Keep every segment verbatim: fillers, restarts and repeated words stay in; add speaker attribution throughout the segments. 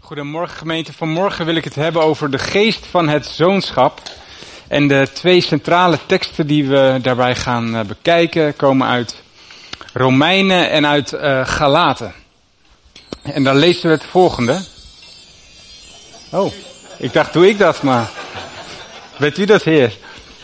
Speaker 1: Goedemorgen gemeente. Vanmorgen wil ik het hebben over de geest van het zoonschap. En de twee centrale teksten die we daarbij gaan uh, bekijken komen uit Romeinen en uit uh, Galaten. En dan lezen we het volgende. Oh, ik dacht doe ik dat maar. Weet u dat, Heer?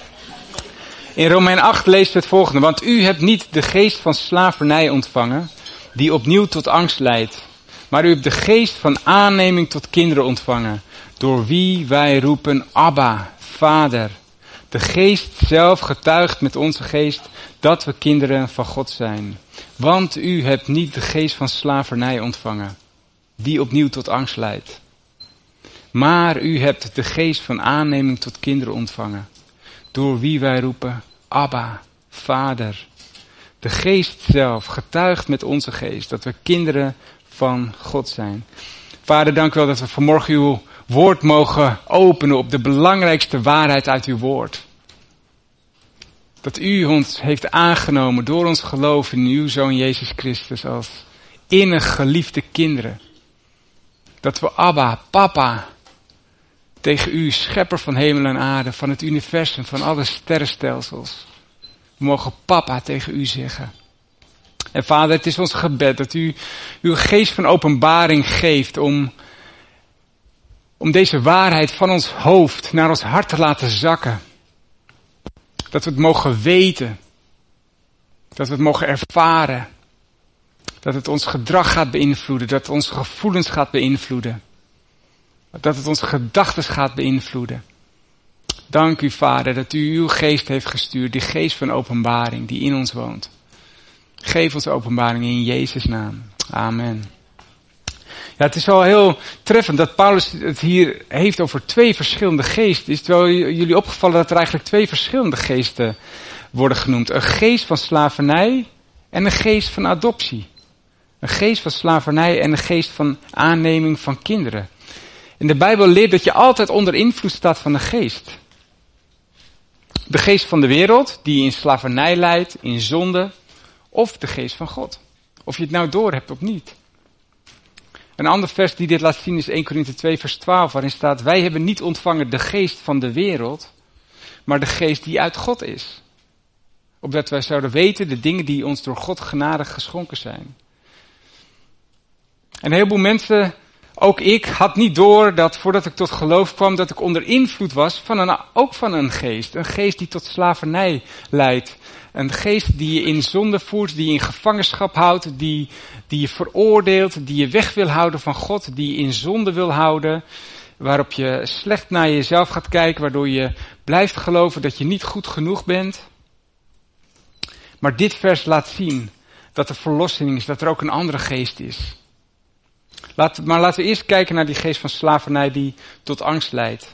Speaker 1: In Romein acht lezen we het volgende. Want u hebt niet de geest van slavernij ontvangen, die opnieuw tot angst leidt. Maar u hebt de geest van aanneming tot kinderen ontvangen, door wie wij roepen, Abba, Vader. De geest zelf getuigt met onze geest dat we kinderen van God zijn. Want u hebt niet de geest van slavernij ontvangen, die opnieuw tot angst leidt. Maar u hebt de geest van aanneming tot kinderen ontvangen, door wie wij roepen, Abba, Vader. De geest zelf getuigt met onze geest dat we kinderen van God zijn. Vader, dank u wel dat we vanmorgen uw woord mogen openen op de belangrijkste waarheid uit uw woord. Dat u ons heeft aangenomen door ons geloof in uw Zoon Jezus Christus als innig geliefde kinderen. Dat we Abba, Papa, tegen u, schepper van hemel en aarde, van het universum, van alle sterrenstelsels. We mogen Papa tegen u zeggen. En Vader, het is ons gebed dat u uw geest van openbaring geeft om, om deze waarheid van ons hoofd naar ons hart te laten zakken. Dat we het mogen weten. Dat we het mogen ervaren. Dat het ons gedrag gaat beïnvloeden. Dat het onze gevoelens gaat beïnvloeden. Dat het onze gedachten gaat beïnvloeden. Dank u, Vader, dat u uw geest heeft gestuurd. Die geest van openbaring die in ons woont. Geef ons openbaring in Jezus' naam. Amen. Ja, het is wel heel treffend dat Paulus het hier heeft over twee verschillende geesten. Is het wel jullie opgevallen dat er eigenlijk twee verschillende geesten worden genoemd? Een geest van slavernij en een geest van adoptie. Een geest van slavernij en een geest van aanneming van kinderen. En de Bijbel leert dat je altijd onder invloed staat van de geest. De geest van de wereld, die in slavernij leidt, in zonde. Of de geest van God. Of je het nou door hebt of niet. Een ander vers die dit laat zien is Eerste Korinthe twee vers twaalf. Waarin staat, wij hebben niet ontvangen de geest van de wereld. Maar de geest die uit God is. Opdat wij zouden weten de dingen die ons door God genadig geschonken zijn. En een heleboel mensen, ook ik, had niet door dat voordat ik tot geloof kwam, dat ik onder invloed was van een, ook van een geest. Een geest die tot slavernij leidt. Een geest die je in zonde voert, die je in gevangenschap houdt, die, die je veroordeelt, die je weg wil houden van God, die je in zonde wil houden, waarop je slecht naar jezelf gaat kijken, waardoor je blijft geloven dat je niet goed genoeg bent. Maar dit vers laat zien dat er verlossing is, dat er ook een andere geest is. Laat, maar laten we eerst kijken naar die geest van slavernij die tot angst leidt.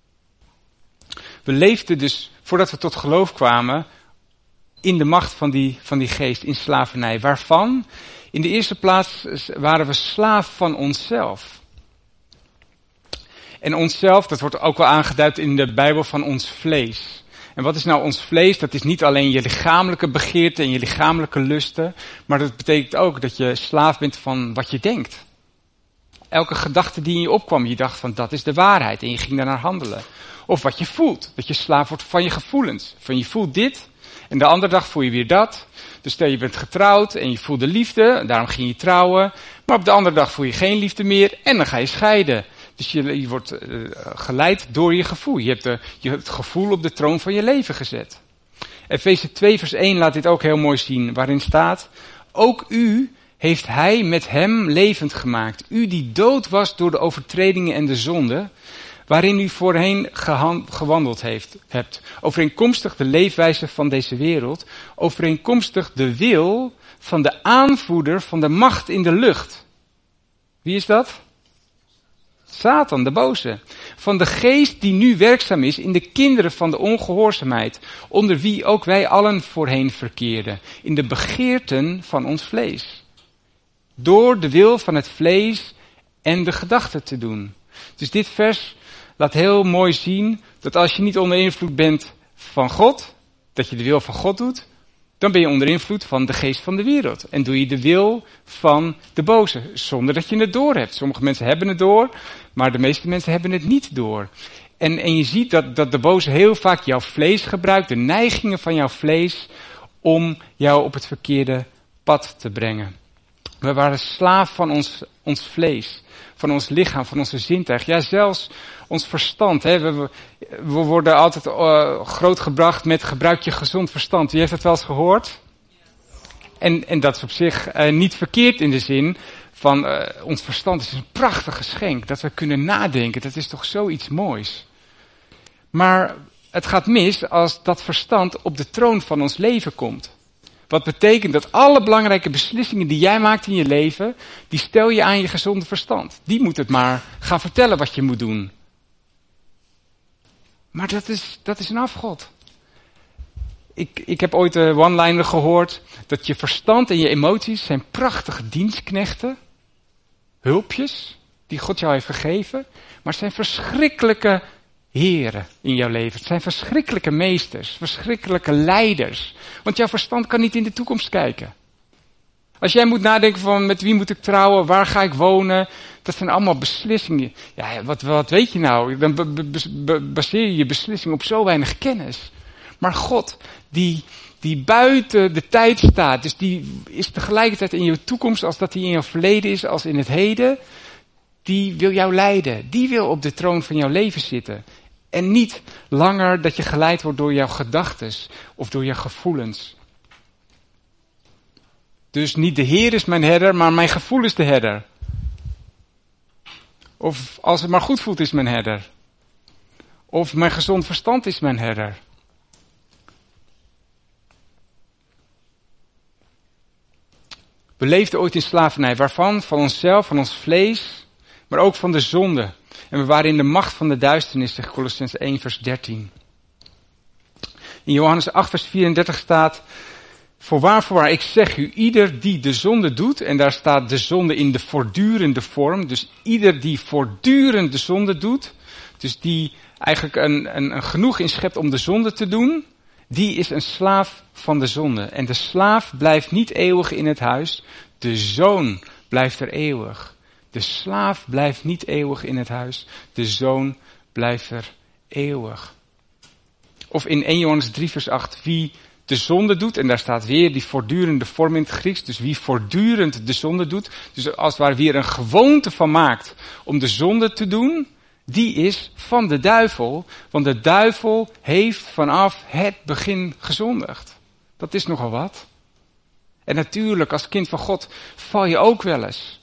Speaker 1: We leefden dus, voordat we tot geloof kwamen, in de macht van die, van die geest, in slavernij. Waarvan? In de eerste plaats waren we slaaf van onszelf. En onszelf, dat wordt ook wel aangeduid in de Bijbel van ons vlees. En wat is nou ons vlees? Dat is niet alleen je lichamelijke begeerte en je lichamelijke lusten. Maar dat betekent ook dat je slaaf bent van wat je denkt. Elke gedachte die in je opkwam, je dacht van dat is de waarheid. En je ging daarnaar handelen. Of wat je voelt. Dat je slaaf wordt van je gevoelens. Van je voelt dit. En de andere dag voel je weer dat. Dus stel je bent getrouwd en je voelde liefde. Daarom ging je trouwen. Maar op de andere dag voel je geen liefde meer. En dan ga je scheiden. Dus je, je wordt uh, geleid door je gevoel. Je hebt, de, je hebt het gevoel op de troon van je leven gezet. Efeze twee vers één laat dit ook heel mooi zien. Waarin staat, ook u heeft hij met hem levend gemaakt. U die dood was door de overtredingen en de zonden, waarin u voorheen gewandeld heeft, hebt. Overeenkomstig de leefwijze van deze wereld. Overeenkomstig de wil van de aanvoerder van de macht in de lucht. Wie is dat? Satan, de boze. Van de geest die nu werkzaam is in de kinderen van de ongehoorzaamheid. Onder wie ook wij allen voorheen verkeerden. In de begeerten van ons vlees. Door de wil van het vlees en de gedachten te doen. Dus dit vers laat heel mooi zien dat als je niet onder invloed bent van God, dat je de wil van God doet, dan ben je onder invloed van de geest van de wereld. En doe je de wil van de boze, zonder dat je het door hebt. Sommige mensen hebben het door, maar de meeste mensen hebben het niet door. En, en je ziet dat, dat de boze heel vaak jouw vlees gebruikt, de neigingen van jouw vlees, om jou op het verkeerde pad te brengen. We waren slaaf van ons, ons vlees, van ons lichaam, van onze zintuig. Ja, zelfs ons verstand. Hè. We, we worden altijd uh, grootgebracht met gebruik je gezond verstand. Wie heeft dat wel eens gehoord? En, en dat is op zich uh, niet verkeerd in de zin van uh, ons verstand is een prachtig geschenk. Dat we kunnen nadenken, dat is toch zoiets moois. Maar het gaat mis als dat verstand op de troon van ons leven komt. Wat betekent dat alle belangrijke beslissingen die jij maakt in je leven, die stel je aan je gezonde verstand. Die moet het maar gaan vertellen wat je moet doen. Maar dat is, dat is een afgod. Ik, ik heb ooit de one-liner gehoord dat je verstand en je emoties zijn prachtige dienstknechten, hulpjes die God jou heeft gegeven, maar het zijn verschrikkelijke heren in jouw leven. Het zijn verschrikkelijke meesters, verschrikkelijke leiders. Want jouw verstand kan niet in de toekomst kijken. Als jij moet nadenken van met wie moet ik trouwen, waar ga ik wonen, dat zijn allemaal beslissingen. Ja, wat, wat weet je nou? Dan be, be, be, baseer je je beslissing op zo weinig kennis. Maar God, die, die buiten de tijd staat, dus die is tegelijkertijd in je toekomst als dat hij in jouw verleden is, als in het heden, die wil jou leiden. Die wil op de troon van jouw leven zitten. En niet langer dat je geleid wordt door jouw gedachtes of door jouw gevoelens. Dus niet de Heer is mijn herder, maar mijn gevoel is de herder. Of als het maar goed voelt is mijn herder. Of mijn gezond verstand is mijn herder. We leefden ooit in slavernij. Waarvan? Van onszelf, van ons vlees, maar ook van de zonde. En we waren in de macht van de duisternis, zegt Kolossenzen één vers dertien. In Johannes acht vers vierendertig staat: Voorwaar, voorwaar, ik zeg u, ieder die de zonde doet, en daar staat de zonde in de voortdurende vorm, dus ieder die voortdurend de zonde doet, dus die eigenlijk een, een, een genoeg inschept om de zonde te doen, die is een slaaf van de zonde. En de slaaf blijft niet eeuwig in het huis, de zoon blijft er eeuwig. De slaaf blijft niet eeuwig in het huis, de zoon blijft er eeuwig. Of in eerste Johannes drie vers acht, wie de zonde doet, en daar staat weer die voortdurende vorm in het Grieks, dus wie voortdurend de zonde doet, dus als het ware weer een gewoonte van maakt om de zonde te doen, die is van de duivel, want de duivel heeft vanaf het begin gezondigd. Dat is nogal wat. En natuurlijk, als kind van God val je ook wel eens.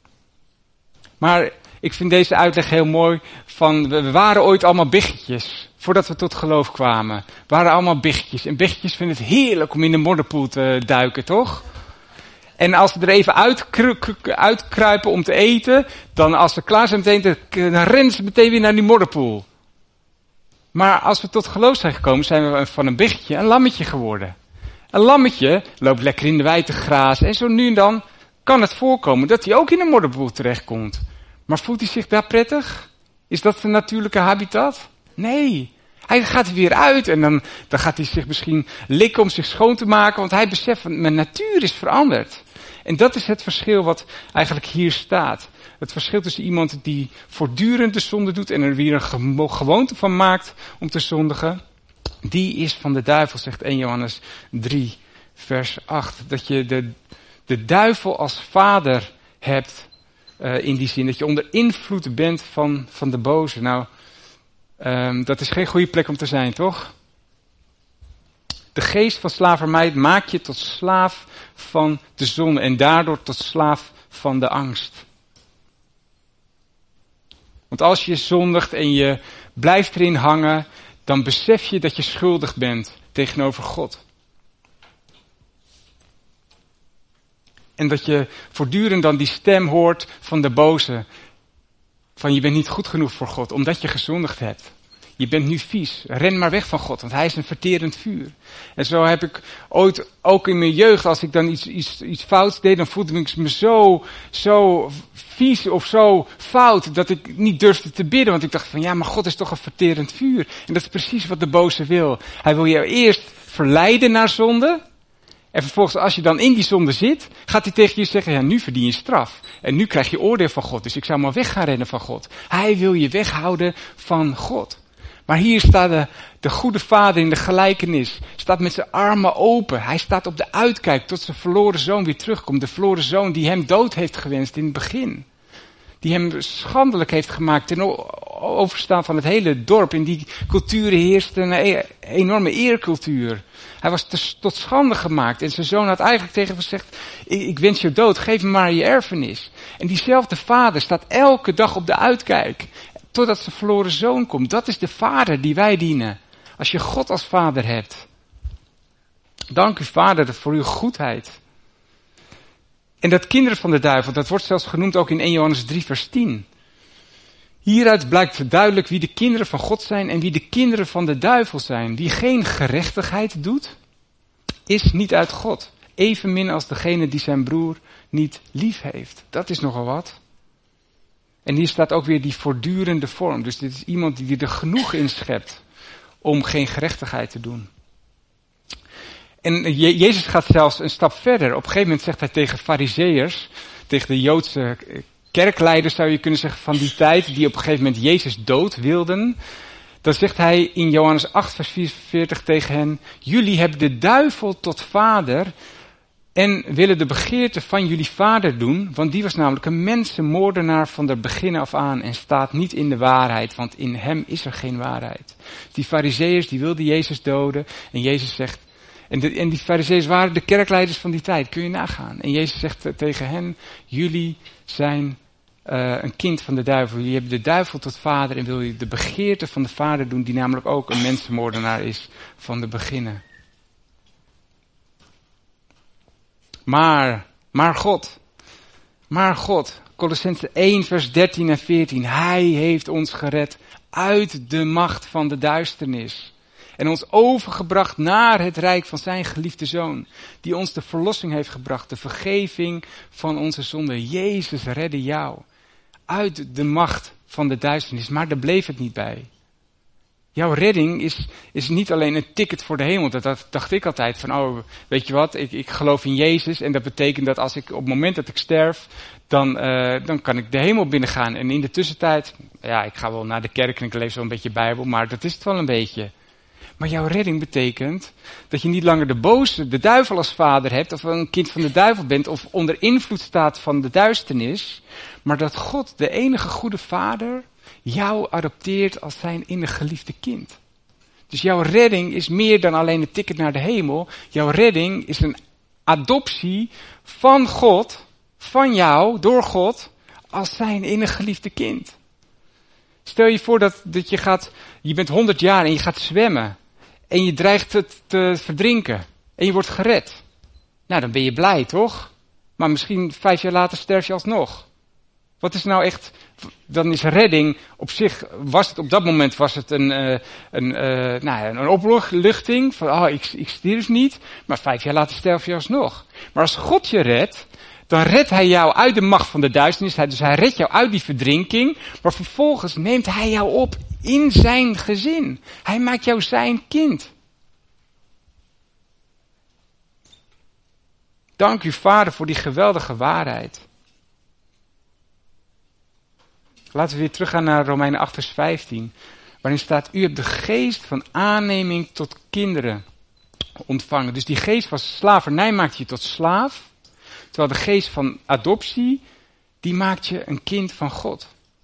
Speaker 1: Maar ik vind deze uitleg heel mooi van, we waren ooit allemaal biggetjes, voordat we tot geloof kwamen. We waren allemaal biggetjes. En biggetjes vinden het heerlijk om in de modderpoel te duiken, toch? En als we er even uitkruipen om te eten, dan als we klaar zijn meteen, dan rennen ze meteen weer naar die modderpoel. Maar als we tot geloof zijn gekomen, zijn we van een biggetje een lammetje geworden. Een lammetje loopt lekker in de wei te grazen en zo nu en dan kan het voorkomen dat hij ook in een modderpoel terechtkomt. Maar voelt hij zich daar prettig? Is dat zijn natuurlijke habitat? Nee. Hij gaat er weer uit en dan, dan gaat hij zich misschien likken om zich schoon te maken, want hij beseft dat mijn natuur is veranderd. En dat is het verschil wat eigenlijk hier staat. Het verschil tussen iemand die voortdurend de zonde doet en er weer een gewoonte van maakt om te zondigen, die is van de duivel, zegt eerste Johannes drie vers acht. Dat je de, de duivel als vader hebt, uh, in die zin dat je onder invloed bent van, van de boze. Nou, um, dat is geen goede plek om te zijn, toch? De geest van slavernij maakt je tot slaaf van de zonde en daardoor tot slaaf van de angst. Want als je zondigt en je blijft erin hangen, dan besef je dat je schuldig bent tegenover God. En dat je voortdurend dan die stem hoort van de boze. Van je bent niet goed genoeg voor God, omdat je gezondigd hebt. Je bent nu vies. Ren maar weg van God, want hij is een verterend vuur. En zo heb ik ooit, ook in mijn jeugd, als ik dan iets, iets, iets fouts deed, dan voelde ik me zo, zo vies of zo fout, dat ik niet durfde te bidden. Want ik dacht van, ja, maar God is toch een verterend vuur. En dat is precies wat de boze wil. Hij wil jou eerst verleiden naar zonde. En vervolgens, als je dan in die zonde zit, gaat hij tegen je zeggen, ja, nu verdien je straf. En nu krijg je oordeel van God, dus ik zou maar weg gaan rennen van God. Hij wil je weghouden van God. Maar hier staat de, de goede vader in de gelijkenis, staat met zijn armen open. Hij staat op de uitkijk tot zijn verloren zoon weer terugkomt. De verloren zoon die hem dood heeft gewenst in het begin. Die hem schandelijk heeft gemaakt ten overstaan van het hele dorp. In die culturen heerste een enorme eercultuur. Hij was te, tot schande gemaakt. En zijn zoon had eigenlijk tegen hem gezegd, ik, ik wens je dood, geef me maar je erfenis. En diezelfde vader staat elke dag op de uitkijk. Totdat zijn verloren zoon komt. Dat is de vader die wij dienen. Als je God als vader hebt. Dank u vader voor uw goedheid. En dat kinderen van de duivel, dat wordt zelfs genoemd ook in eerste Johannes drie vers tien. Hieruit blijkt duidelijk wie de kinderen van God zijn en wie de kinderen van de duivel zijn. Wie geen gerechtigheid doet, is niet uit God. Evenmin als degene die zijn broer niet lief heeft. Dat is nogal wat. En hier staat ook weer die voortdurende vorm. Dus dit is iemand die er genoeg in schept om geen gerechtigheid te doen. En Jezus gaat zelfs een stap verder. Op een gegeven moment zegt hij tegen farizeeërs, tegen de Joodse kerkleiders zou je kunnen zeggen van die tijd, die op een gegeven moment Jezus dood wilden. Dan zegt hij in Johannes acht vers vierenveertig tegen hen, jullie hebben de duivel tot vader en willen de begeerte van jullie vader doen, want die was namelijk een mensenmoordenaar van der begin af aan en staat niet in de waarheid, want in hem is er geen waarheid. Die farizeeërs die wilden Jezus doden en Jezus zegt, En, de, en die farizeeërs waren de kerkleiders van die tijd, kun je nagaan. En Jezus zegt tegen hen, jullie zijn uh, een kind van de duivel. Jullie hebben de duivel tot vader en wil je de begeerte van de vader doen, die namelijk ook een mensenmoordenaar is van de beginnen. Maar, maar God, maar God, Kolossenzen één vers dertien en veertien, hij heeft ons gered uit de macht van de duisternis. En ons overgebracht naar het rijk van zijn geliefde zoon. Die ons de verlossing heeft gebracht. De vergeving van onze zonden. Jezus redde jou. Uit de macht van de duisternis. Maar daar bleef het niet bij. Jouw redding is, is niet alleen een ticket voor de hemel. Dat, dat dacht ik altijd. Van oh, weet je wat. Ik, ik geloof in Jezus. En dat betekent dat als ik op het moment dat ik sterf. Dan, uh, dan kan ik de hemel binnengaan. En in de tussentijd. Ja, ik ga wel naar de kerk en ik lees wel een beetje Bijbel. Maar dat is het wel een beetje. Maar jouw redding betekent dat je niet langer de boze, de duivel als vader hebt, of een kind van de duivel bent, of onder invloed staat van de duisternis, maar dat God, de enige goede vader, jou adopteert als zijn innig geliefde kind. Dus jouw redding is meer dan alleen een ticket naar de hemel. Jouw redding is een adoptie van God, van jou, door God, als zijn innig geliefde kind. Stel je voor dat, dat je gaat, je bent honderd jaar en je gaat zwemmen. En je dreigt het te verdrinken. En je wordt gered. Nou, dan ben je blij, toch? Maar misschien vijf jaar later sterf je alsnog. Wat is nou echt, dan is redding op zich, was het op dat moment was het een, uh, een, uh, nou ja, een opluchting. Van, oh, ik, ik stierf niet. Maar vijf jaar later sterf je alsnog. Maar als God je redt, dan redt hij jou uit de macht van de duisternis. Dus hij redt jou uit die verdrinking. Maar vervolgens neemt hij jou op in zijn gezin. Hij maakt jou zijn kind. Dank u, Vader, voor die geweldige waarheid. Laten we weer teruggaan naar Romeinen acht vers vijftien. Waarin staat, u hebt de geest van aanneming tot kinderen ontvangen. Dus die geest van slavernij maakt je tot slaaf. Terwijl de geest van adoptie, die maakt je een kind van God.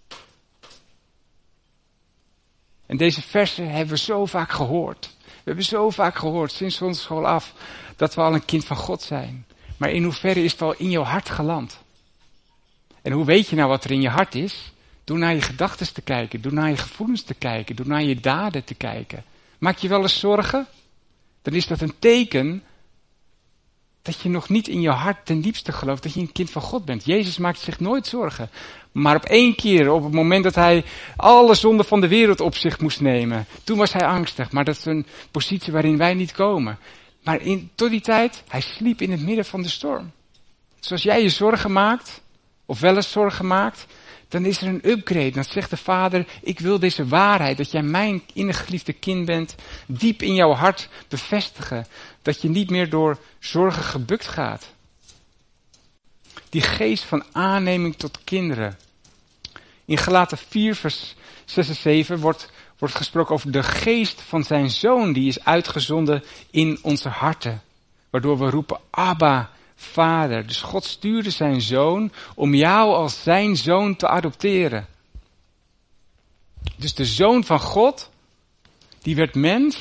Speaker 1: En deze versen hebben we zo vaak gehoord. We hebben zo vaak gehoord, sinds onze school af, dat we al een kind van God zijn. Maar in hoeverre is het al in jouw hart geland? En hoe weet je nou wat er in je hart is? Door naar je gedachten te kijken, door naar je gevoelens te kijken, door naar je daden te kijken. Maak je wel eens zorgen? Dan is dat een teken dat je nog niet in je hart ten diepste gelooft dat je een kind van God bent. Jezus maakt zich nooit zorgen. Maar op één keer, op het moment dat hij alle zonden van de wereld op zich moest nemen, toen was hij angstig. Maar dat is een positie waarin wij niet komen. Maar in, tot die tijd, hij sliep in het midden van de storm. Zoals jij je zorgen maakt, of wel eens zorgen maakt, dan is er een upgrade. Dan zegt de Vader, ik wil deze waarheid, dat jij mijn innig geliefde kind bent, diep in jouw hart bevestigen. Dat je niet meer door zorgen gebukt gaat. Die geest van aanneming tot kinderen. In Galaten vier vers zes en zeven wordt, wordt gesproken over de geest van zijn zoon, die is uitgezonden in onze harten. Waardoor we roepen, Abba, Vader. Dus God stuurde zijn zoon om jou als zijn zoon te adopteren. Dus de zoon van God, die werd mens,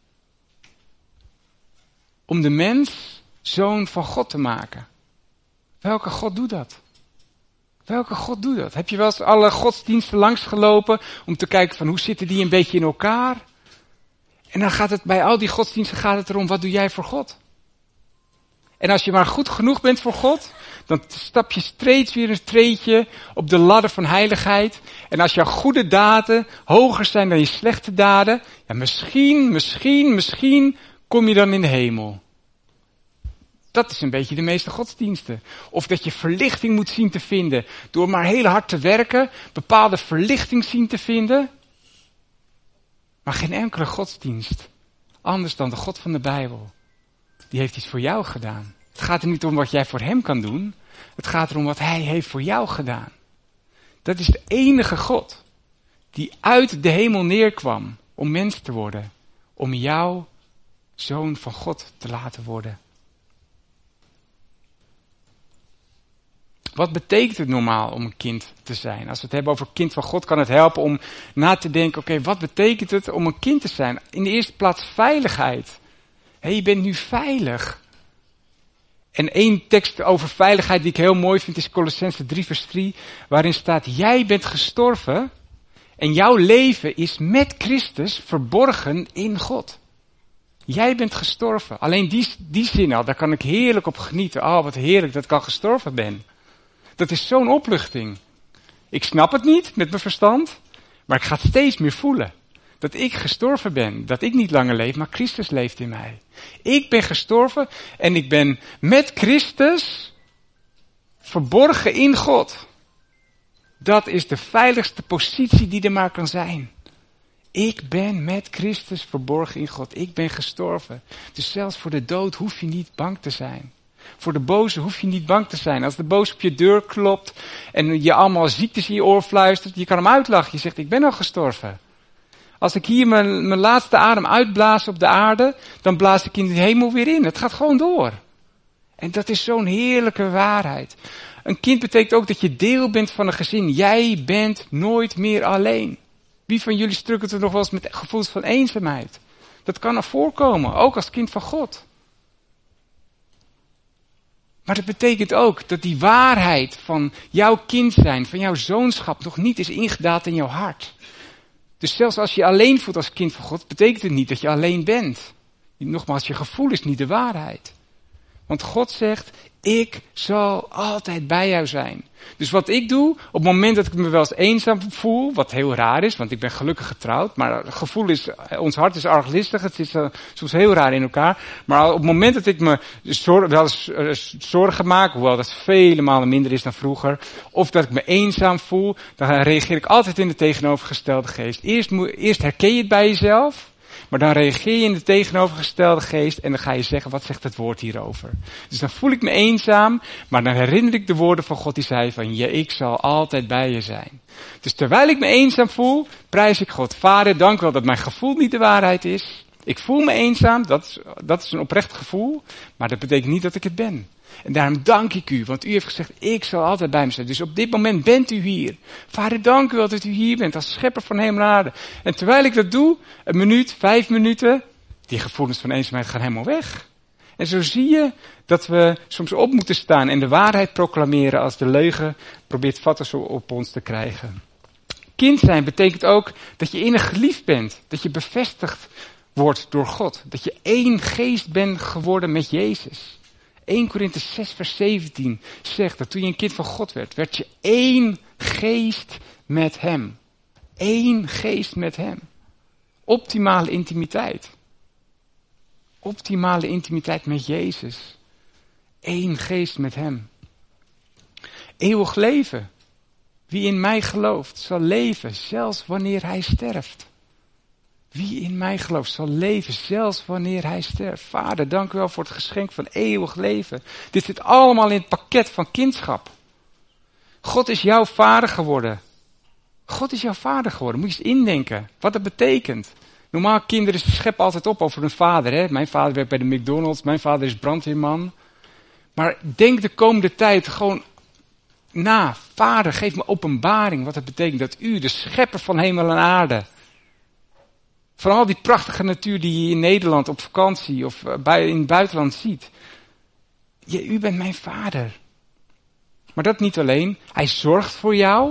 Speaker 1: om de mens zoon van God te maken. Welke God doet dat? Welke God doet dat? Heb je wel eens alle godsdiensten langsgelopen om te kijken van hoe zitten die een beetje in elkaar? En dan gaat het bij al die godsdiensten gaat het erom, wat doe jij voor God? En als je maar goed genoeg bent voor God, dan stap je steeds weer een treedje op de ladder van heiligheid. En als jouw goede daden hoger zijn dan je slechte daden, ja, misschien, misschien, misschien kom je dan in de hemel. Dat is een beetje de meeste godsdiensten. Of dat je verlichting moet zien te vinden door maar heel hard te werken, bepaalde verlichting zien te vinden. Maar geen enkele godsdienst, anders dan de God van de Bijbel, die heeft iets voor jou gedaan. Het gaat er niet om wat jij voor hem kan doen. Het gaat erom wat hij heeft voor jou gedaan. Dat is de enige God die uit de hemel neerkwam om mens te worden. Om jou zoon van God te laten worden. Wat betekent het normaal om een kind te zijn? Als we het hebben over kind van God, kan het helpen om na te denken, oké, okay, wat betekent het om een kind te zijn? In de eerste plaats veiligheid. Hé, hey, je bent nu veilig. En één tekst over veiligheid die ik heel mooi vind is Colossenzen drie vers drie, waarin staat, jij bent gestorven en jouw leven is met Christus verborgen in God. Jij bent gestorven. Alleen die, die zin al, daar kan ik heerlijk op genieten. Oh, wat heerlijk dat ik al gestorven ben. Dat is zo'n opluchting. Ik snap het niet met mijn verstand, maar ik ga het steeds meer voelen. Dat ik gestorven ben, dat ik niet langer leef, maar Christus leeft in mij. Ik ben gestorven en ik ben met Christus verborgen in God. Dat is de veiligste positie die er maar kan zijn. Ik ben met Christus verborgen in God. Ik ben gestorven. Dus zelfs voor de dood hoef je niet bang te zijn. Voor de boze hoef je niet bang te zijn. Als de boze op je deur klopt en je allemaal ziektes in je oor fluistert, je kan hem uitlachen. Je zegt, ik ben al gestorven. Als ik hier mijn, mijn laatste adem uitblaas op de aarde, dan blaas ik in de hemel weer in. Het gaat gewoon door. En dat is zo'n heerlijke waarheid. Een kind betekent ook dat je deel bent van een gezin. Jij bent nooit meer alleen. Wie van jullie strukkelt er nog wel eens met gevoelens van eenzaamheid? Dat kan er voorkomen, ook als kind van God. Maar dat betekent ook dat die waarheid van jouw kind zijn, van jouw zoonschap, nog niet is ingedaald in jouw hart. Dus zelfs als je je alleen voelt als kind van God, betekent het niet dat je alleen bent. Nogmaals, je gevoel is niet de waarheid. Want God zegt, ik zal altijd bij jou zijn. Dus wat ik doe, op het moment dat ik me wel eens eenzaam voel, wat heel raar is, want ik ben gelukkig getrouwd, maar het gevoel is, ons hart is arglistig, het is uh, soms heel raar in elkaar. Maar op het moment dat ik me zor- wel eens uh, zorgen maak, hoewel dat vele malen minder is dan vroeger, of dat ik me eenzaam voel, dan reageer ik altijd in de tegenovergestelde geest. Eerst, mo- eerst herken je het bij jezelf. Maar dan reageer je in de tegenovergestelde geest en dan ga je zeggen, wat zegt het woord hierover? Dus dan voel ik me eenzaam, maar dan herinner ik de woorden van God die zei van, ja, ik zal altijd bij je zijn. Dus terwijl ik me eenzaam voel, prijs ik God. Vader, dank wel dat mijn gevoel niet de waarheid is. Ik voel me eenzaam, dat is, dat is een oprecht gevoel, maar dat betekent niet dat ik het ben. En daarom dank ik u, want u heeft gezegd, ik zal altijd bij me zijn. Dus op dit moment bent u hier. Vader, dank u wel dat u hier bent als schepper van hemel en aarde. En terwijl ik dat doe, een minuut, vijf minuten, die gevoelens van eenzaamheid gaan helemaal weg. En zo zie je dat we soms op moeten staan en de waarheid proclameren als de leugen probeert vatten op ons te krijgen. Kind zijn betekent ook dat je innig geliefd bent, dat je bevestigd wordt door God. Dat je één geest bent geworden met Jezus. Eerste Korinthe zes vers zeventien zegt dat toen je een kind van God werd, werd je één geest met hem. Eén geest met hem. Optimale intimiteit. Optimale intimiteit met Jezus. Eén geest met hem. Eeuwig leven. Wie in mij gelooft, zal leven, zelfs wanneer hij sterft. Wie in mij gelooft, zal leven, zelfs wanneer hij sterft. Vader, dank u wel voor het geschenk van eeuwig leven. Dit zit allemaal in het pakket van kindschap. God is jouw vader geworden. God is jouw vader geworden. Moet je eens indenken wat dat betekent. Normaal kinderen scheppen altijd op over hun vader. Hè? Mijn vader werkt bij de McDonald's, mijn vader is brandweerman. Maar denk de komende tijd gewoon na. Vader, geef me openbaring wat het betekent dat u, de schepper van hemel en aarde, van al die prachtige natuur die je in Nederland op vakantie of bij, in het buitenland ziet. Je, u bent mijn vader. Maar dat niet alleen. Hij zorgt voor jou.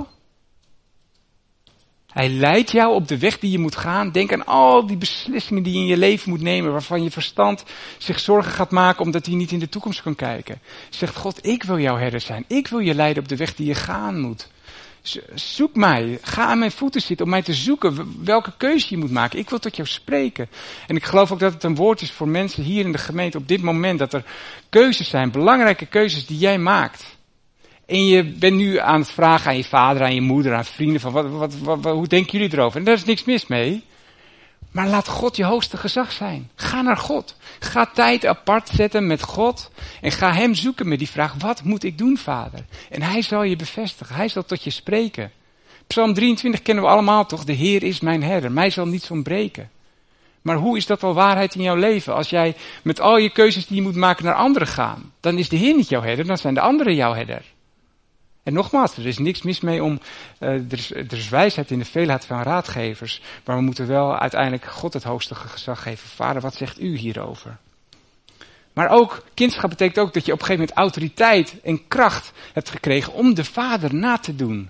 Speaker 1: Hij leidt jou op de weg die je moet gaan. Denk aan al die beslissingen die je in je leven moet nemen, waarvan je verstand zich zorgen gaat maken omdat hij niet in de toekomst kan kijken. Zegt God, ik wil jouw herder zijn. Ik wil je leiden op de weg die je gaan moet. Zoek mij. Ga aan mijn voeten zitten om mij te zoeken welke keuze je moet maken. Ik wil tot jou spreken. En ik geloof ook dat het een woord is voor mensen hier in de gemeente op dit moment. Dat er keuzes zijn, belangrijke keuzes die jij maakt. En je bent nu aan het vragen aan je vader, aan je moeder, aan vrienden van wat, wat, wat, wat, hoe denken jullie erover? En daar is niks mis mee. Maar laat God je hoogste gezag zijn. Ga naar God. Ga tijd apart zetten met God. En ga hem zoeken met die vraag, wat moet ik doen, vader? En hij zal je bevestigen. Hij zal tot je spreken. Psalm drieëntwintig kennen we allemaal toch? De Heer is mijn herder. Mij zal niets ontbreken. Maar hoe is dat wel waarheid in jouw leven? Als jij met al je keuzes die je moet maken naar anderen gaan, dan is de Heer niet jouw herder, dan zijn de anderen jouw herder. En nogmaals, er is niks mis mee om, uh, er, is, er is wijsheid in de veelheid van raadgevers, maar we moeten wel uiteindelijk God het hoogste gezag geven. Vader, wat zegt u hierover? Maar ook, kindschap betekent ook dat je op een gegeven moment autoriteit en kracht hebt gekregen om de Vader na te doen.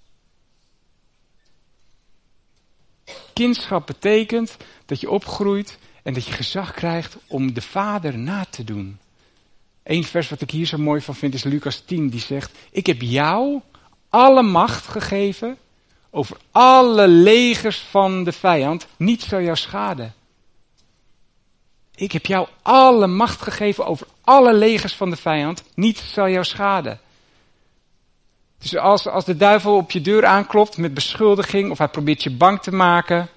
Speaker 1: Kindschap betekent dat je opgroeit en dat je gezag krijgt om de Vader na te doen. Eén vers wat ik hier zo mooi van vind is Lucas tien, die zegt, ik heb jou alle macht gegeven over alle legers van de vijand, niets zal jou schaden. Ik heb jou alle macht gegeven over alle legers van de vijand, niets zal jou schaden. Dus als, als de duivel op je deur aanklopt met beschuldiging of hij probeert je bang te maken,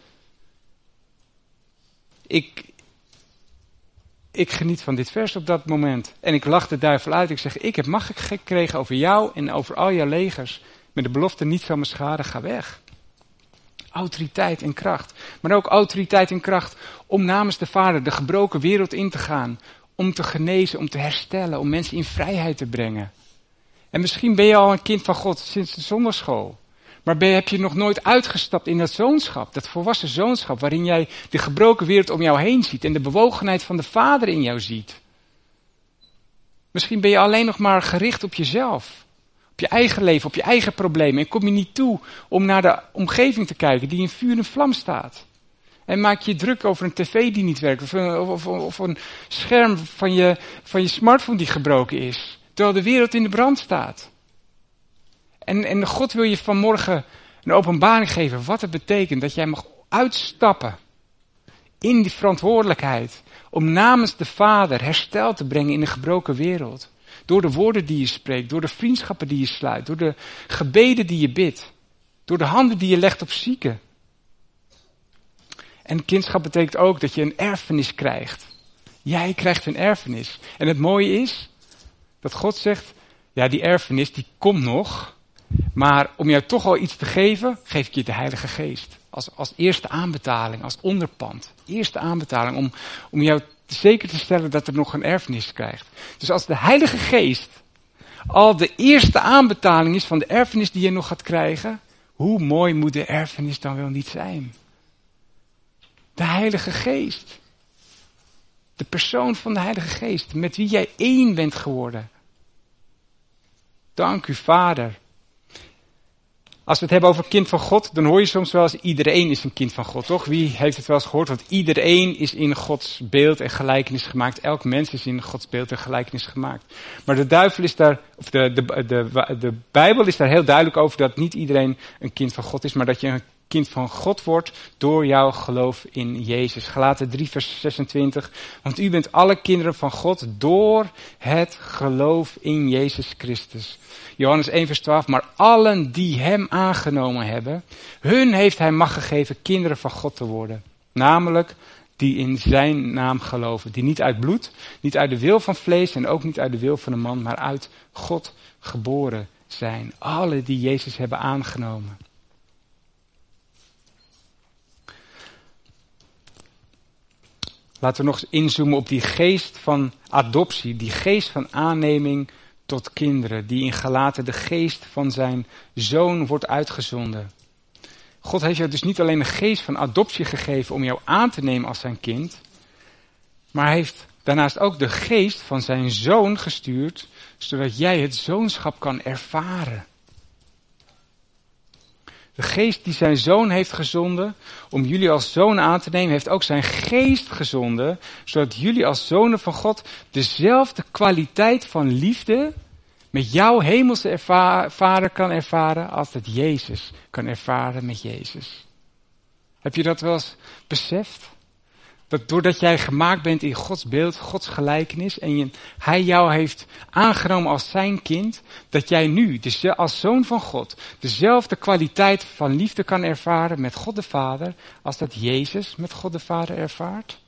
Speaker 1: ik... Ik geniet van dit vers op dat moment. En ik lach de duivel uit. Ik zeg, ik heb macht gekregen over jou en over al jouw legers. Met de belofte, niet zal me schaden, ga weg. Autoriteit en kracht. Maar ook autoriteit en kracht om namens de Vader de gebroken wereld in te gaan. Om te genezen, om te herstellen, om mensen in vrijheid te brengen. En misschien ben je al een kind van God sinds de zondagschool. Maar ben, heb je nog nooit uitgestapt in dat zoonschap, dat volwassen zoonschap, waarin jij de gebroken wereld om jou heen ziet en de bewogenheid van de Vader in jou ziet. Misschien ben je alleen nog maar gericht op jezelf, op je eigen leven, op je eigen problemen en kom je niet toe om naar de omgeving te kijken die in vuur en vlam staat. En maak je druk over een tv die niet werkt of een, of, of een scherm van je, van je smartphone die gebroken is, terwijl de wereld in de brand staat. En, en God wil je vanmorgen een openbaring geven wat het betekent dat jij mag uitstappen in die verantwoordelijkheid om namens de Vader herstel te brengen in een gebroken wereld. Door de woorden die je spreekt, door de vriendschappen die je sluit, door de gebeden die je bidt, door de handen die je legt op zieken. En kindschap betekent ook dat je een erfenis krijgt. Jij krijgt een erfenis. En het mooie is dat God zegt, ja, die erfenis die komt nog. Maar om jou toch al iets te geven, geef ik je de Heilige Geest. Als, als eerste aanbetaling, als onderpand. Eerste aanbetaling om, om jou zeker te stellen dat er nog een erfenis krijgt. Dus als de Heilige Geest al de eerste aanbetaling is van de erfenis die je nog gaat krijgen, hoe mooi moet de erfenis dan wel niet zijn? De Heilige Geest. De persoon van de Heilige Geest, met wie jij één bent geworden. Dank u, Vader. Als we het hebben over kind van God, dan hoor je soms wel eens iedereen is een kind van God, toch? Wie heeft het wel eens gehoord? Want iedereen is in Gods beeld en gelijkenis gemaakt. Elk mens is in Gods beeld en gelijkenis gemaakt. Maar de duivel is daar, of de, de, de, de, de Bijbel is daar heel duidelijk over dat niet iedereen een kind van God is, maar dat je een kind van God wordt door jouw geloof in Jezus. Galaten drie vers zesentwintig. Want u bent alle kinderen van God door het geloof in Jezus Christus. Johannes één vers twaalf. Maar allen die hem aangenomen hebben, hun heeft hij macht gegeven kinderen van God te worden. Namelijk die in zijn naam geloven. Die niet uit bloed, niet uit de wil van vlees en ook niet uit de wil van een man, maar uit God geboren zijn. Alle die Jezus hebben aangenomen. Laten we nog eens inzoomen op die geest van adoptie, die geest van aanneming tot kinderen, die in Galaten de geest van zijn zoon wordt uitgezonden. God heeft jou dus niet alleen een geest van adoptie gegeven om jou aan te nemen als zijn kind, maar hij heeft daarnaast ook de geest van zijn zoon gestuurd, zodat jij het zoonschap kan ervaren. De geest die zijn zoon heeft gezonden om jullie als zoon aan te nemen, heeft ook zijn geest gezonden, zodat jullie als zonen van God dezelfde kwaliteit van liefde met jouw hemelse erva- vader kan ervaren als dat Jezus kan ervaren met Jezus. Heb je dat wel eens beseft? Dat doordat jij gemaakt bent in Gods beeld, Gods gelijkenis, en je, hij jou heeft aangenomen als zijn kind, dat jij nu dus als zoon van God dezelfde kwaliteit van liefde kan ervaren met God de Vader als dat Jezus met God de Vader ervaart?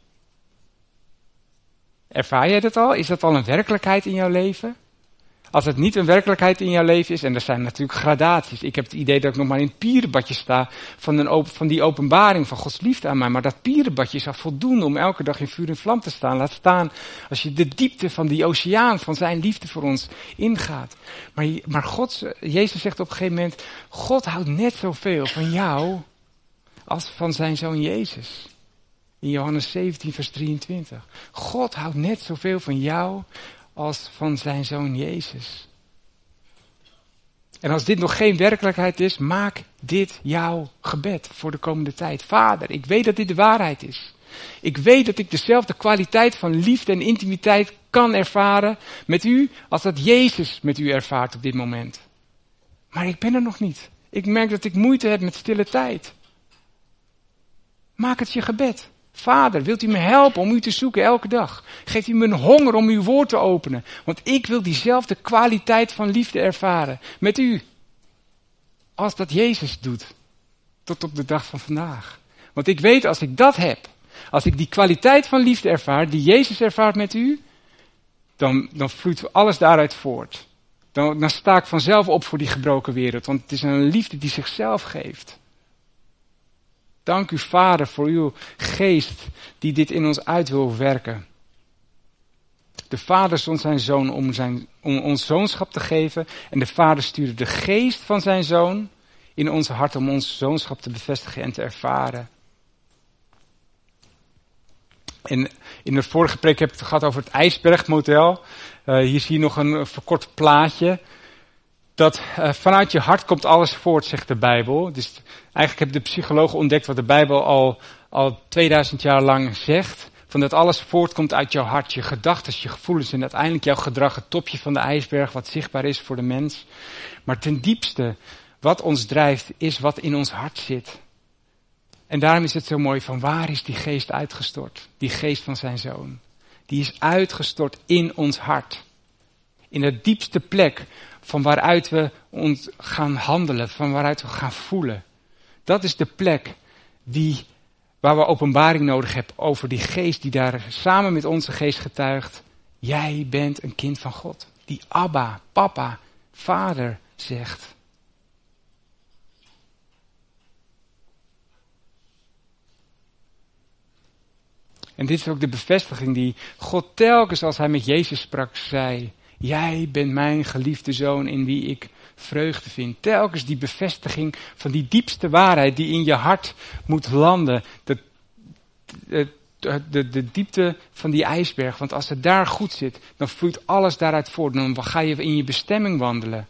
Speaker 1: Ervaar jij dat al? Is dat al een werkelijkheid in jouw leven? Als het niet een werkelijkheid in jouw leven is, en er zijn natuurlijk gradaties. Ik heb het idee dat ik nog maar in het pierenbadje sta van, een op, van die openbaring van Gods liefde aan mij. Maar dat pierenbadje is al voldoende om elke dag in vuur en vlam te staan. Laat staan als je de diepte van die oceaan van zijn liefde voor ons ingaat. Maar, maar God, Jezus zegt op een gegeven moment, God houdt net zoveel van jou als van zijn zoon Jezus. In Johannes zeventien vers drieëntwintig. God houdt net zoveel van jou als van zijn zoon Jezus. En als dit nog geen werkelijkheid is, maak dit jouw gebed voor de komende tijd. Vader, ik weet dat dit de waarheid is. Ik weet dat ik dezelfde kwaliteit van liefde en intimiteit kan ervaren met u, als dat Jezus met u ervaart op dit moment. Maar ik ben er nog niet. Ik merk dat ik moeite heb met stille tijd. Maak het je gebed. Vader, wilt u me helpen om u te zoeken elke dag? Geeft u me een honger om uw woord te openen? Want ik wil diezelfde kwaliteit van liefde ervaren met u. Als dat Jezus doet. Tot op de dag van vandaag. Want ik weet, als ik dat heb, als ik die kwaliteit van liefde ervaar, die Jezus ervaart met u, dan, dan vloeit alles daaruit voort. Dan, dan sta ik vanzelf op voor die gebroken wereld. Want het is een liefde die zichzelf geeft. Dank u, Vader, voor uw geest die dit in ons uit wil werken. De Vader zond zijn zoon om, zijn, om ons zoonschap te geven. En de Vader stuurde de geest van zijn zoon in ons hart om ons zoonschap te bevestigen en te ervaren. En in de vorige preek heb ik het gehad over het IJsbergmodel. Uh, hier zie je nog een verkort plaatje. Dat uh, vanuit je hart komt alles voort, zegt de Bijbel. Dus eigenlijk hebben de psychologen ontdekt wat de Bijbel al, al tweeduizend jaar lang zegt. Van dat alles voortkomt uit jouw hart, je gedachten, je gevoelens en uiteindelijk jouw gedrag, het topje van de ijsberg wat zichtbaar is voor de mens. Maar ten diepste, wat ons drijft, is wat in ons hart zit. En daarom is het zo mooi, van waar is die geest uitgestort? Die geest van zijn zoon. Die is uitgestort in ons hart. In de diepste plek van waaruit we ons gaan handelen, van waaruit we gaan voelen. Dat is de plek die, waar we openbaring nodig hebben over die geest die daar samen met onze geest getuigt. Jij bent een kind van God. Die Abba, Papa, Vader zegt. En dit is ook de bevestiging die God telkens als hij met Jezus sprak zei. Jij bent mijn geliefde zoon in wie ik vreugde vind. Telkens die bevestiging van die diepste waarheid die in je hart moet landen. De, de, de, de diepte van die ijsberg. Want als het daar goed zit, dan vloeit alles daaruit voort. Dan ga je in je bestemming wandelen.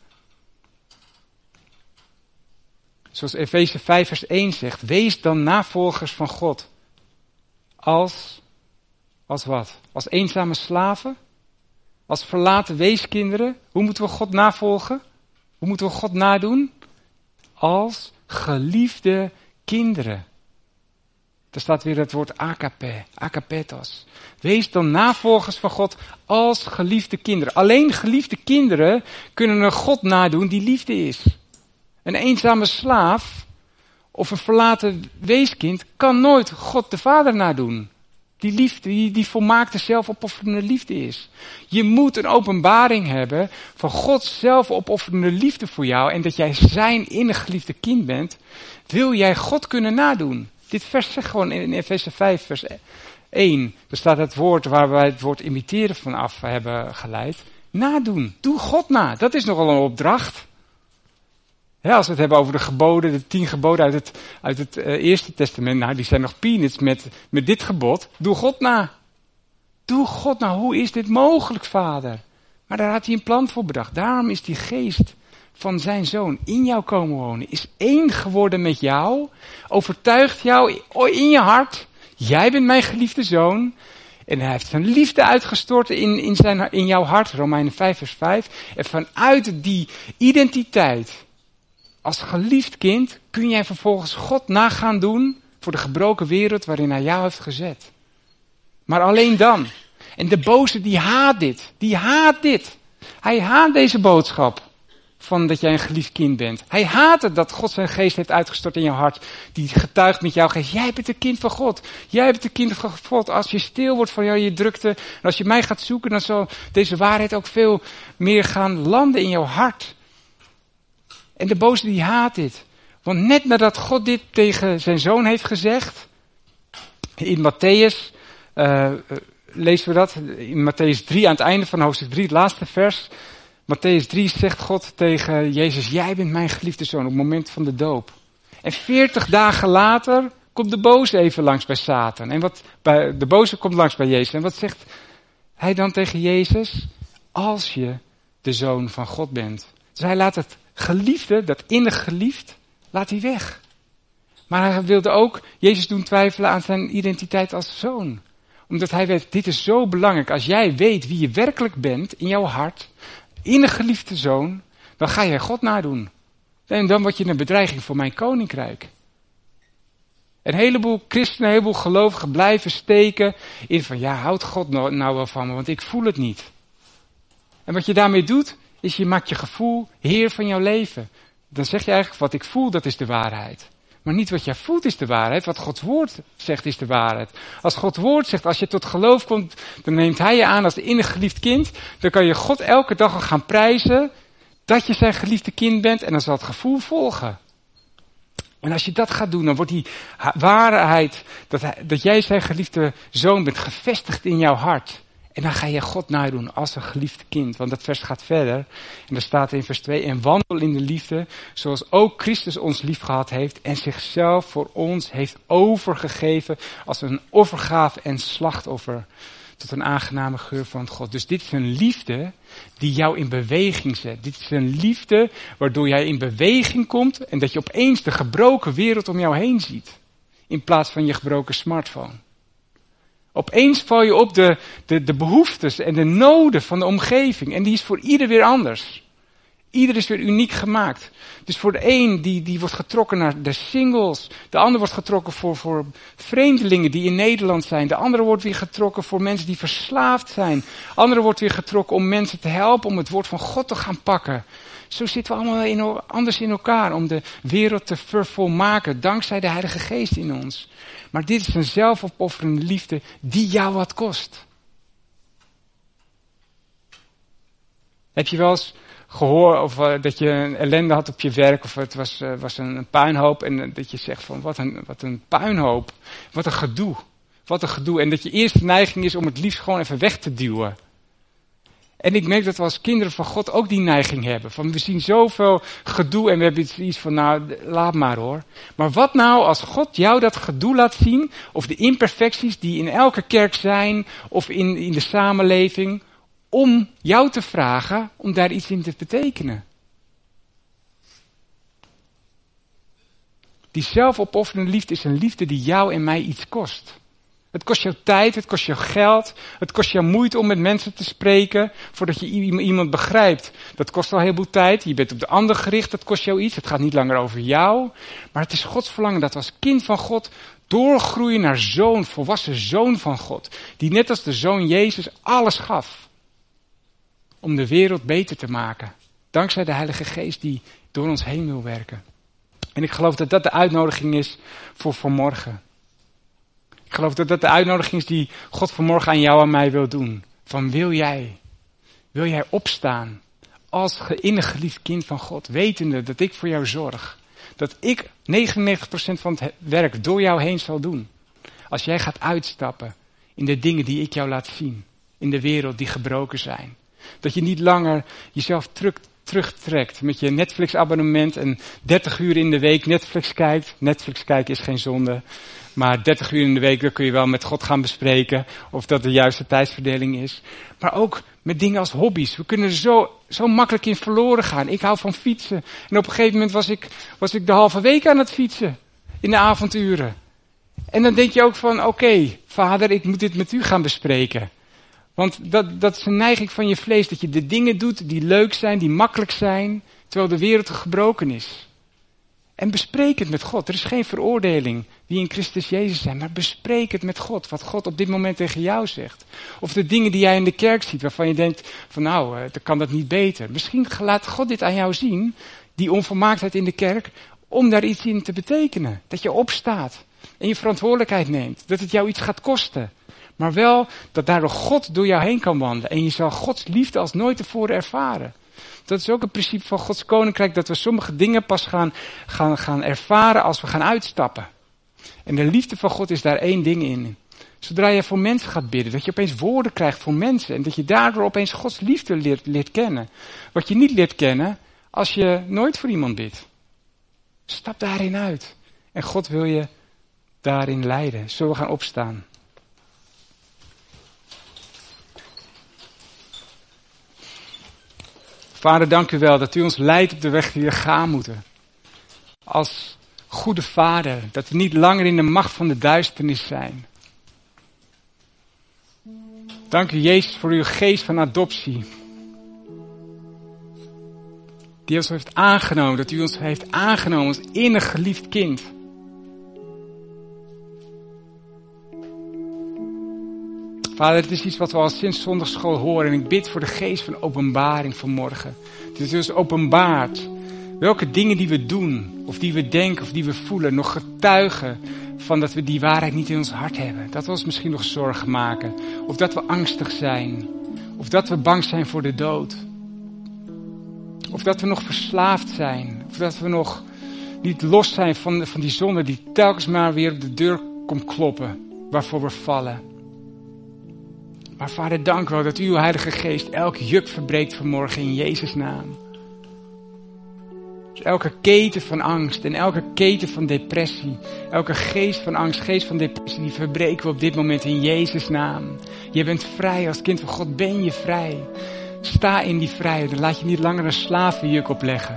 Speaker 1: Zoals Efeze vijf vers één zegt. Wees dan navolgers van God. Als, als wat? Als eenzame slaven? Als verlaten weeskinderen? Hoe moeten we God navolgen? Hoe moeten we God nadoen? Als geliefde kinderen. Daar staat weer het woord agape, agapetos. Wees dan navolgers van God als geliefde kinderen. Alleen geliefde kinderen kunnen een God nadoen die liefde is. Een eenzame slaaf of een verlaten weeskind kan nooit God de Vader nadoen. Die liefde, die, die volmaakte zelfopofferende liefde is. Je moet een openbaring hebben van Gods zelfopofferende liefde voor jou. En dat jij zijn innig geliefde kind bent. Wil jij God kunnen nadoen? Dit vers zegt gewoon in Efeze vijf vers één. Er staat het woord waar wij het woord imiteren vanaf hebben geleid. Nadoen. Doe God na. Dat is nogal een opdracht. Ja, als we het hebben over de geboden, de tien geboden uit het, uit het uh, Eerste Testament. Nou, die zijn nog peanuts met, met dit gebod. Doe God na. Doe God na. Hoe is dit mogelijk, Vader? Maar daar had hij een plan voor bedacht. Daarom is die geest van zijn zoon in jou komen wonen. Is één geworden met jou. Overtuigt jou in je hart. Jij bent mijn geliefde zoon. En hij heeft zijn liefde uitgestort in, in, zijn, in jouw hart. Romeinen vijf vers vijf. En vanuit die identiteit als geliefd kind kun jij vervolgens God na gaan doen voor de gebroken wereld waarin hij jou heeft gezet. Maar alleen dan. En de boze die haat dit. Die haat dit. Hij haat deze boodschap van dat jij een geliefd kind bent. Hij haat het dat God zijn geest heeft uitgestort in jouw hart. Die getuigt met jouw geest. Jij bent een kind van God. Jij bent een kind van God. Als je stil wordt van jou, je drukte. En als je mij gaat zoeken, dan zal deze waarheid ook veel meer gaan landen in jouw hart. En de boze die haat dit. Want net nadat God dit tegen zijn zoon heeft gezegd. In Matthäus uh, lezen we dat. In Matthäus drie aan het einde van hoofdstuk drie, het laatste vers. Matthäus drie zegt God tegen Jezus. Jij bent mijn geliefde zoon op het moment van de doop. En veertig dagen later komt de boze even langs bij Satan. En wat bij, de boze komt langs bij Jezus. En wat zegt hij dan tegen Jezus? Als je de zoon van God bent. Dus hij laat het geliefde, dat innig geliefd, laat hij weg. Maar hij wilde ook Jezus doen twijfelen aan zijn identiteit als zoon. Omdat hij weet, dit is zo belangrijk. Als jij weet wie je werkelijk bent in jouw hart, innig geliefde zoon, dan ga je God nadoen. En dan word je een bedreiging voor mijn koninkrijk. Een heleboel christenen, een heleboel gelovigen blijven steken in van, ja, houdt God nou, nou wel van me, want ik voel het niet. En wat je daarmee doet, is je maakt je gevoel heer van jouw leven. Dan zeg je eigenlijk, wat ik voel, dat is de waarheid. Maar niet wat jij voelt is de waarheid, wat Gods woord zegt is de waarheid. Als Gods woord zegt, als je tot geloof komt, dan neemt hij je aan als innig geliefd kind. Dan kan je God elke dag al gaan prijzen dat je zijn geliefde kind bent en dan zal het gevoel volgen. En als je dat gaat doen, dan wordt die waarheid dat, hij, dat jij zijn geliefde zoon bent gevestigd in jouw hart. En dan ga je God nadoen als een geliefd kind. Want dat vers gaat verder. En daar staat in vers twee. En wandel in de liefde. Zoals ook Christus ons lief gehad heeft. En zichzelf voor ons heeft overgegeven. Als een offergave en slachtoffer. Tot een aangename geur van God. Dus dit is een liefde die jou in beweging zet. Dit is een liefde waardoor jij in beweging komt. En dat je opeens de gebroken wereld om jou heen ziet. In plaats van je gebroken smartphone. Opeens val je op de, de, de behoeftes en de noden van de omgeving. En die is voor ieder weer anders. Ieder is weer uniek gemaakt. Dus voor de een die, die wordt getrokken naar de singles. De ander wordt getrokken voor, voor vreemdelingen die in Nederland zijn. De andere wordt weer getrokken voor mensen die verslaafd zijn. De andere wordt weer getrokken om mensen te helpen om het woord van God te gaan pakken. Zo zitten we allemaal in, anders in elkaar om de wereld te vervolmaken. Dankzij de Heilige Geest in ons. Maar dit is een zelfopofferende liefde die jou wat kost. Heb je wel eens gehoord of, uh, dat je een ellende had op je werk of het was, uh, was een, een puinhoop en uh, dat je zegt van wat een, wat een puinhoop, wat een gedoe, wat een gedoe. En dat je eerste neiging is om het liefst gewoon even weg te duwen. En ik merk dat we als kinderen van God ook die neiging hebben. Van we zien zoveel gedoe en we hebben iets van nou, laat maar hoor. Maar wat nou als God jou dat gedoe laat zien, of de imperfecties die in elke kerk zijn, of in, in de samenleving, om jou te vragen om daar iets in te betekenen. Die zelfopofferende liefde is een liefde die jou en mij iets kost. Het kost jou tijd, het kost jou geld, het kost jou moeite om met mensen te spreken, voordat je iemand begrijpt. Dat kost al een heleboel tijd, je bent op de ander gericht, dat kost jou iets, het gaat niet langer over jou. Maar het is Gods verlangen dat we als kind van God doorgroeien naar zoon, volwassen zoon van God. Die net als de zoon Jezus alles gaf om de wereld beter te maken. Dankzij de Heilige Geest die door ons heen wil werken. En ik geloof dat dat de uitnodiging is voor vanmorgen. Ik geloof dat dat de uitnodiging is die God vanmorgen aan jou en mij wil doen. Van wil jij, wil jij opstaan als innig geliefd kind van God, wetende dat ik voor jou zorg. Dat ik negenennegentig procent van het werk door jou heen zal doen. Als jij gaat uitstappen in de dingen die ik jou laat zien. In de wereld die gebroken zijn. Dat je niet langer jezelf terug, terugtrekt met je Netflix abonnement en dertig uur in de week Netflix kijkt. Netflix kijken is geen zonde. Maar dertig uur in de week, dan kun je wel met God gaan bespreken of dat de juiste tijdsverdeling is. Maar ook met dingen als hobby's. We kunnen er zo, zo makkelijk in verloren gaan. Ik hou van fietsen. En op een gegeven moment was ik, was ik de halve week aan het fietsen. In de avonduren. En dan denk je ook van, oké, okay, vader, ik moet dit met u gaan bespreken. Want dat, dat is een neiging van je vlees, dat je de dingen doet die leuk zijn, die makkelijk zijn, terwijl de wereld gebroken is. En bespreek het met God. Er is geen veroordeling wie in Christus Jezus zijn, maar bespreek het met God, wat God op dit moment tegen jou zegt. Of de dingen die jij in de kerk ziet, waarvan je denkt, van nou, dan kan dat niet beter. Misschien laat God dit aan jou zien, die onvolmaaktheid in de kerk, om daar iets in te betekenen. Dat je opstaat en je verantwoordelijkheid neemt, dat het jou iets gaat kosten. Maar wel dat daardoor God door jou heen kan wandelen. En je zal Gods liefde als nooit tevoren ervaren. Dat is ook een principe van Gods koninkrijk. Dat we sommige dingen pas gaan, gaan, gaan ervaren als we gaan uitstappen. En de liefde van God is daar één ding in. Zodra je voor mensen gaat bidden. Dat je opeens woorden krijgt voor mensen. En dat je daardoor opeens Gods liefde leert, leert kennen. Wat je niet leert kennen als je nooit voor iemand bidt. Stap daarin uit. En God wil je daarin leiden. Zullen we gaan opstaan? Vader, dank u wel dat u ons leidt op de weg die we gaan moeten. Als goede vader, dat we niet langer in de macht van de duisternis zijn. Dank u, Jezus, voor uw geest van adoptie. Die ons heeft aangenomen, dat u ons heeft aangenomen als innig geliefd kind. Vader, het is iets wat we al sinds zondagschool horen. En ik bid voor de geest van openbaring vanmorgen. Dat u ons openbaart welke dingen die we doen, of die we denken, of die we voelen, nog getuigen van dat we die waarheid niet in ons hart hebben. Dat we ons misschien nog zorgen maken. Of dat we angstig zijn. Of dat we bang zijn voor de dood. Of dat we nog verslaafd zijn. Of dat we nog niet los zijn van, van die zonde die telkens maar weer op de deur komt kloppen. Waarvoor we vallen. Maar vader, dank wel dat uw Heilige Geest elk juk verbreekt vanmorgen in Jezus' naam. Dus elke keten van angst en elke keten van depressie, elke geest van angst, geest van depressie, die verbreken we op dit moment in Jezus' naam. Je bent vrij, als kind van God ben je vrij. Sta in die vrijheid en laat je niet langer een slavenjuk opleggen.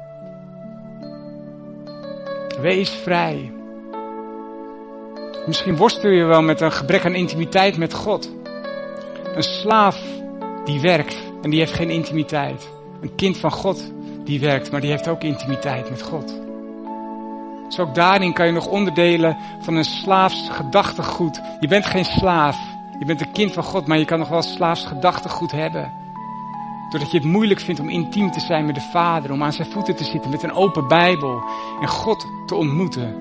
Speaker 1: Wees vrij. Misschien worstel je wel met een gebrek aan intimiteit met God. Een slaaf die werkt en die heeft geen intimiteit. Een kind van God die werkt, maar die heeft ook intimiteit met God. Dus ook daarin kan je nog onderdelen van een slaafs gedachtegoed. Je bent geen slaaf, je bent een kind van God, maar je kan nog wel slaafs gedachtegoed hebben. Doordat je het moeilijk vindt om intiem te zijn met de Vader, om aan zijn voeten te zitten met een open Bijbel en God te ontmoeten.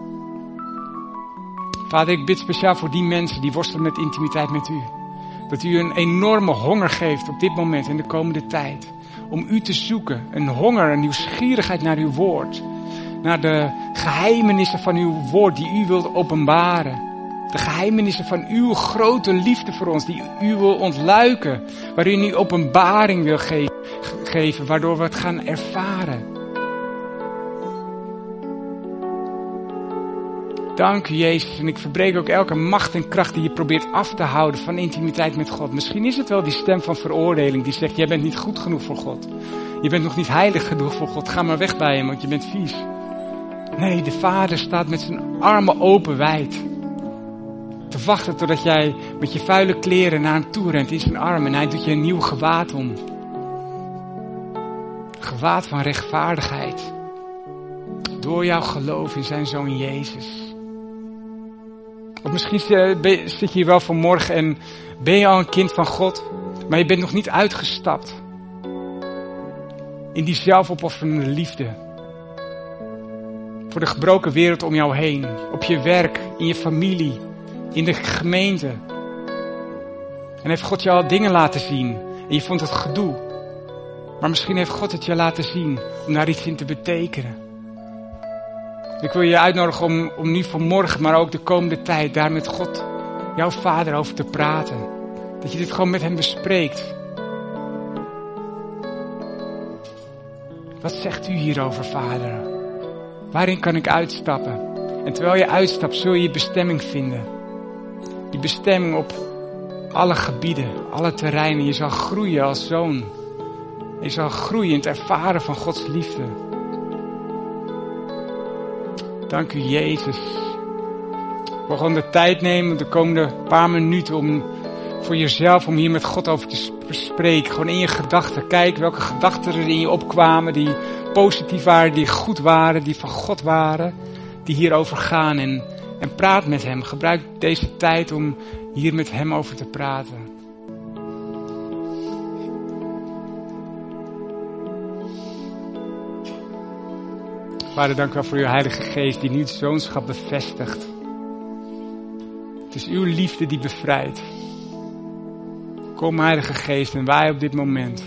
Speaker 1: Vader, ik bid speciaal voor die mensen die worstelen met intimiteit met u. Dat u een enorme honger geeft op dit moment en de komende tijd. Om u te zoeken. Een honger, een nieuwsgierigheid naar uw woord. Naar de geheimenissen van uw woord die u wilt openbaren. De geheimenissen van uw grote liefde voor ons die u wil ontluiken. Waarin u openbaring wil ge- geven, waardoor we het gaan ervaren. Dank u, Jezus. En ik verbreek ook elke macht en kracht die je probeert af te houden van intimiteit met God. Misschien is het wel die stem van veroordeling die zegt, jij bent niet goed genoeg voor God. Je bent nog niet heilig genoeg voor God. Ga maar weg bij hem, want je bent vies. Nee, de Vader staat met zijn armen open wijd. Te wachten totdat jij met je vuile kleren naar hem toe rent in zijn arm en hij doet je een nieuw gewaad om. Gewaad van rechtvaardigheid. Door jouw geloof in zijn Zoon Jezus. Of misschien zit je hier wel vanmorgen en ben je al een kind van God, maar je bent nog niet uitgestapt. In die zelfopofferende liefde. Voor de gebroken wereld om jou heen. Op je werk, in je familie, in de gemeente. En heeft God je al dingen laten zien en je vond het gedoe. Maar misschien heeft God het je laten zien om daar iets in te betekenen. Ik wil je uitnodigen om, om nu vanmorgen, maar ook de komende tijd, daar met God, jouw Vader, over te praten. Dat je dit gewoon met hem bespreekt. Wat zegt u hierover, Vader? Waarin kan ik uitstappen? En terwijl je uitstapt, zul je je bestemming vinden. Die bestemming op alle gebieden, alle terreinen. Je zal groeien als zoon. Je zal groeien in het ervaren van Gods liefde. Dank u, Jezus. We gaan gewoon de tijd nemen, de komende paar minuten, om voor jezelf, om hier met God over te spreken. Gewoon in je gedachten. Kijk welke gedachten er in je opkwamen, die positief waren, die goed waren, die van God waren, die hierover gaan. En, en praat met hem. Gebruik deze tijd om hier met hem over te praten. Vader, dank u wel voor uw Heilige Geest die nu het zoonschap bevestigt. Het is uw liefde die bevrijdt. Kom, Heilige Geest, en wij op dit moment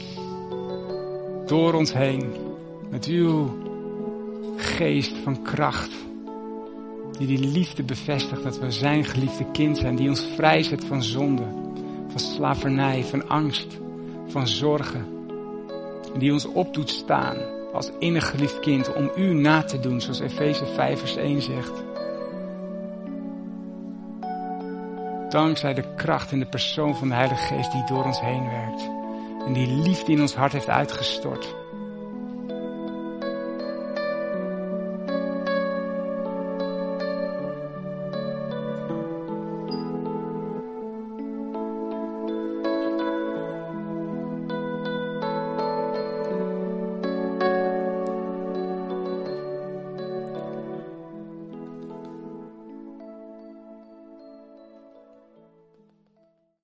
Speaker 1: door ons heen met uw geest van kracht, die die liefde bevestigt, dat we zijn geliefde kind zijn, die ons vrijzet van zonde, van slavernij, van angst, van zorgen, en die ons op doet staan als innig geliefd kind om u na te doen, zoals Efeze vijf vers één zegt. Dankzij de kracht en de persoon van de Heilige Geest die door ons heen werkt. En die liefde in ons hart heeft uitgestort.